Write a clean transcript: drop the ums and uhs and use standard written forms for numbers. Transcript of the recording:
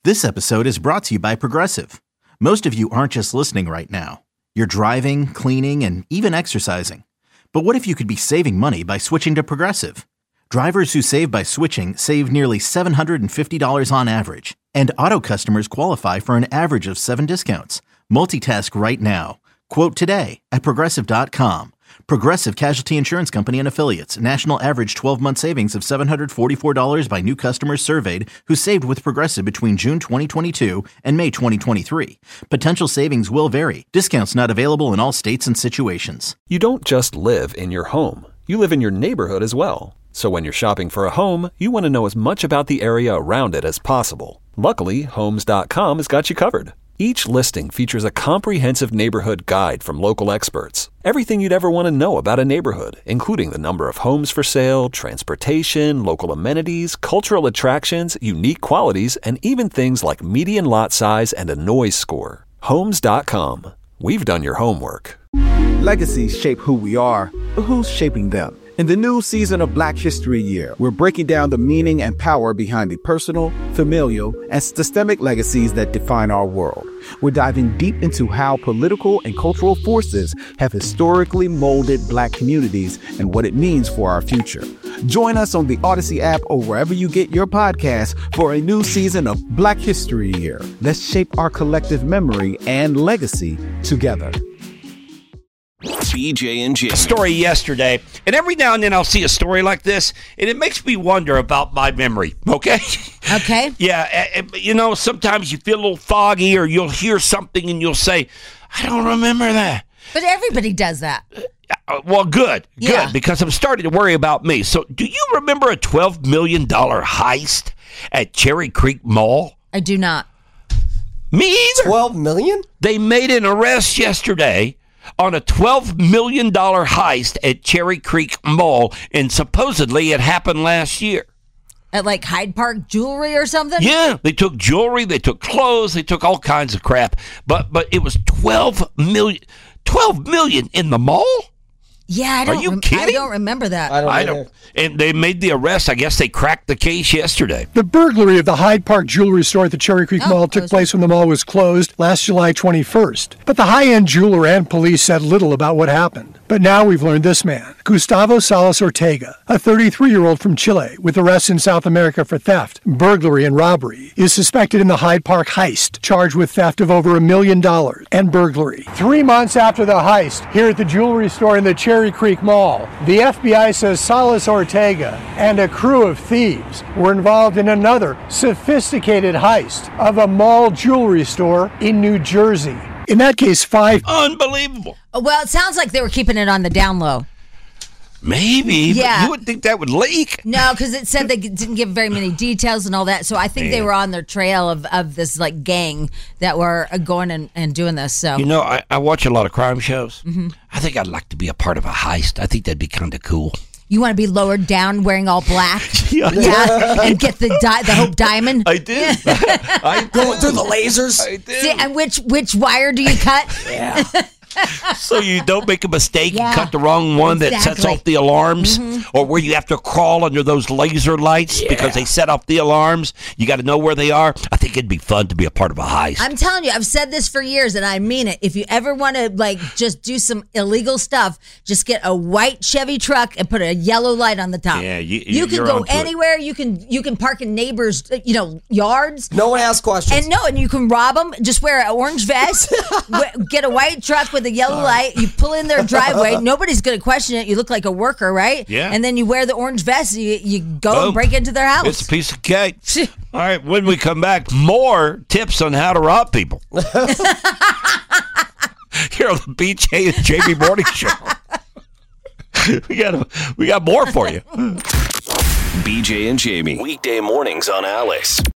This episode is brought to you by Progressive. Most of you aren't just listening right now. You're driving, cleaning, and even exercising. But what if you could be saving money by switching to Progressive? Drivers who save by switching save nearly $750 on average. And auto customers qualify for an average of 7 discounts. Multitask right now. Quote today at Progressive.com. Progressive Casualty Insurance Company and Affiliates. National average 12-month savings of $744 by new customers surveyed who saved with Progressive between June 2022 and May 2023. Potential savings will vary. Discounts not available in all states and situations. You don't just live in your home. You live in your neighborhood as well. So when you're shopping for a home, you want to know as much about the area around it as possible. Luckily, Homes.com has got you covered. Each listing features a comprehensive neighborhood guide from local experts. Everything you'd ever want to know about a neighborhood, including the number of homes for sale, transportation, local amenities, cultural attractions, unique qualities, and even things like median lot size and a noise score. Homes.com. We've done your homework. Legacies shape who we are, but who's shaping them? In the new season of Black History Year, we're breaking down the meaning and power behind the personal, familial, and systemic legacies that define our world. We're diving deep into how political and cultural forces have historically molded Black communities and what it means for our future. Join us on the Odyssey app or wherever you get your podcasts for a new season of Black History Year. Let's shape our collective memory and legacy together. BJ and Jamie. Story yesterday, and every now and then I'll see a story like this, and it makes me wonder about my memory, okay? Okay. Yeah, you know, sometimes you feel a little foggy, or you'll hear something and you'll say, I don't remember that. But everybody does that. Well, good, Yeah. because I'm starting to worry about me. So, do you remember a $12 million heist at Cherry Creek Mall? I do not. Me either. $12 million? They made an arrest yesterday on a $12 million heist at Cherry Creek Mall, and supposedly it happened last year. At like Hyde Park Jewelry or something? Yeah, they took jewelry, they took clothes, they took all kinds of crap, but it was $12 million in the mall? Yeah, Are you kidding? I don't remember that. I don't. And they made the arrest. I guess they cracked the case yesterday. The burglary of the Hyde Park jewelry store at the Cherry Creek Mall took place when the mall was closed last July 21st. But the high-end jeweler and police said little about what happened. But now we've learned this man, Gustavo Salas Ortega, a 33-year-old from Chile with arrests in South America for theft, burglary, and robbery, is suspected in the Hyde Park heist, charged with theft of over $1 million and burglary. 3 months after the heist, here at the jewelry store in the Cherry Creek Mall, the FBI says Salas Ortega and a crew of thieves were involved in another sophisticated heist of a mall jewelry store in New Jersey. In that case, 5... Unbelievable. Well, it sounds like they were keeping it on the down low. Maybe. Yeah. But you would think that would leak. No, because it said they didn't give very many details and all that. So I think they were on their trail of this like gang that were going and doing this. So you know, I watch a lot of crime shows. Mm-hmm. I think I'd like to be a part of a heist. I think that'd be kind of cool. You want to be lowered down wearing all black? Yeah. And get the Hope Diamond? I did. I Going through the lasers? I did. See, and which wire do you cut? Yeah. So you don't make a mistake Yeah. and cut the wrong one that sets Exactly. off the alarms, or where you have to crawl under those laser lights because they set off the alarms. You got to know where they are. I think it'd be fun to be a part of a heist. I'm telling you, I've said this for years, and I mean it. If you ever want to like just do some illegal stuff, just get a white Chevy truck and put a yellow light on the top. Yeah, you can you're go onto it. anywhere. You can park in neighbors, yards. No one asks questions. And you can rob them. Just wear an orange vest, get a white truck with a yellow light. You pull in their driveway. Nobody's going to question it. You look like a worker, right? Yeah. And then you wear the orange vest. You go Boom. and break into their house. It's a piece of cake. All right, when we come back, more tips on how to rob people. Here on the BJ and Jamie Morning Show. we got more for you. BJ and Jamie. Weekday mornings on Alice.